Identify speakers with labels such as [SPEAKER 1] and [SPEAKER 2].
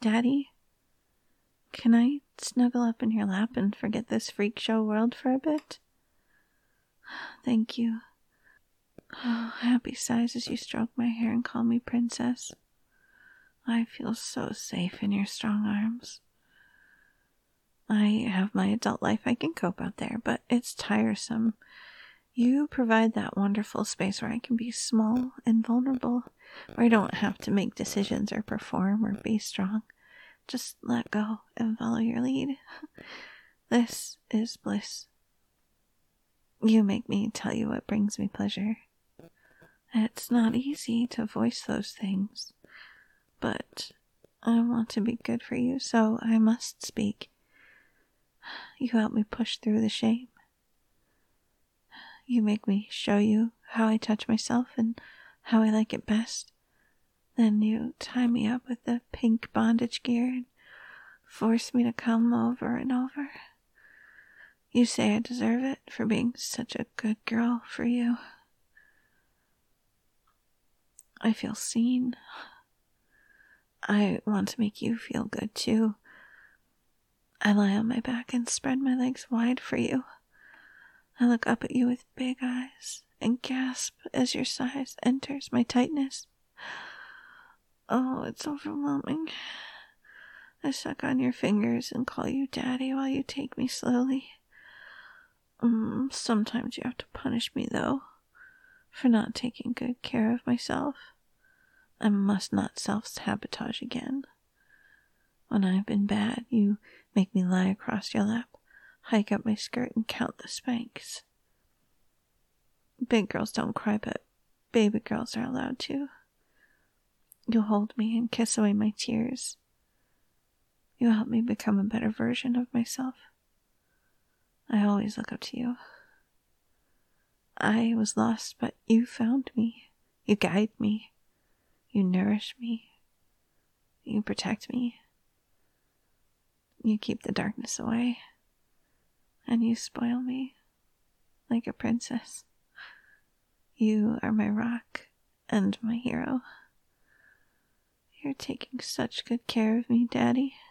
[SPEAKER 1] Daddy, can I snuggle up in your lap and forget this freak show world for a bit? Thank you. Oh, happy sighs as you stroke my hair and call me princess. I feel so safe in your strong arms. I have my adult life I can cope out there, but it's tiresome. You provide that wonderful space where I can be small and vulnerable, where I don't have to make decisions or perform or be strong. Just let go and follow your lead. This is bliss. You make me tell you what brings me pleasure. It's not easy to voice those things, but I want to be good for you, so I must speak. You help me push through the shame. You make me show you how I touch myself and how I like it best. Then you tie me up with the pink bondage gear and force me to come over and over. You say I deserve it for being such a good girl for you. I feel seen. I want to make you feel good too. I lie on my back and spread my legs wide for you. I look up at you with big eyes and gasp as your size enters my tightness. Oh, it's overwhelming. I suck on your fingers and call you Daddy while you take me slowly. Sometimes you have to punish me, though, for not taking good care of myself. I must not self-sabotage again. When I've been bad, you make me lie across your lap, hike up my skirt, and count the spanks. Big girls don't cry, but baby girls are allowed to. You hold me and kiss away my tears. You help me become a better version of myself. I always look up to you. I was lost, but you found me. You guide me. You nourish me. You protect me. You keep the darkness away. And you spoil me like a princess. You are my rock and my hero. You're taking such good care of me, Daddy.